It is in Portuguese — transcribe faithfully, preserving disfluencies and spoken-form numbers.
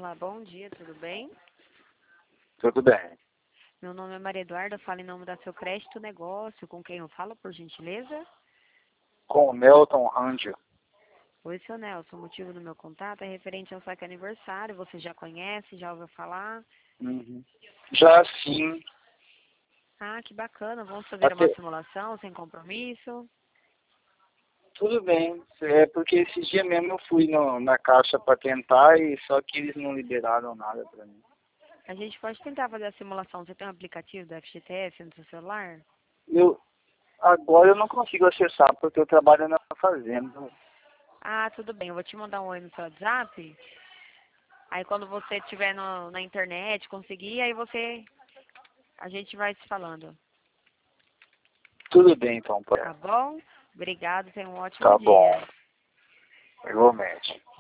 Olá, bom dia, tudo bem? Tudo bem. Meu nome é Maria Eduarda, falo em nome da Seu Crédito Negócio. Com quem eu falo, por gentileza? Com o Nelton Rangel. Oi, seu Nelson. O motivo do meu contato é referente ao saque aniversário. Você já conhece, já ouviu falar? Uhum. Já sim. Ah, que bacana. Vamos fazer uma Até... simulação sem compromisso? Tudo bem. É porque esses dias mesmo eu fui no, na caixa para tentar e só que eles não liberaram nada para mim. A gente pode tentar fazer a simulação. Você tem um aplicativo da F G T S no seu celular? Eu, agora eu não consigo acessar porque eu trabalho na fazenda. Ah, tudo bem. Eu vou te mandar um oi no seu WhatsApp. Aí quando você estiver no- na internet, conseguir, aí você... A gente vai se falando. Tudo bem então, pai. Tá bom? Obrigado, tenha um ótimo Tá bom. dia. Igualmente.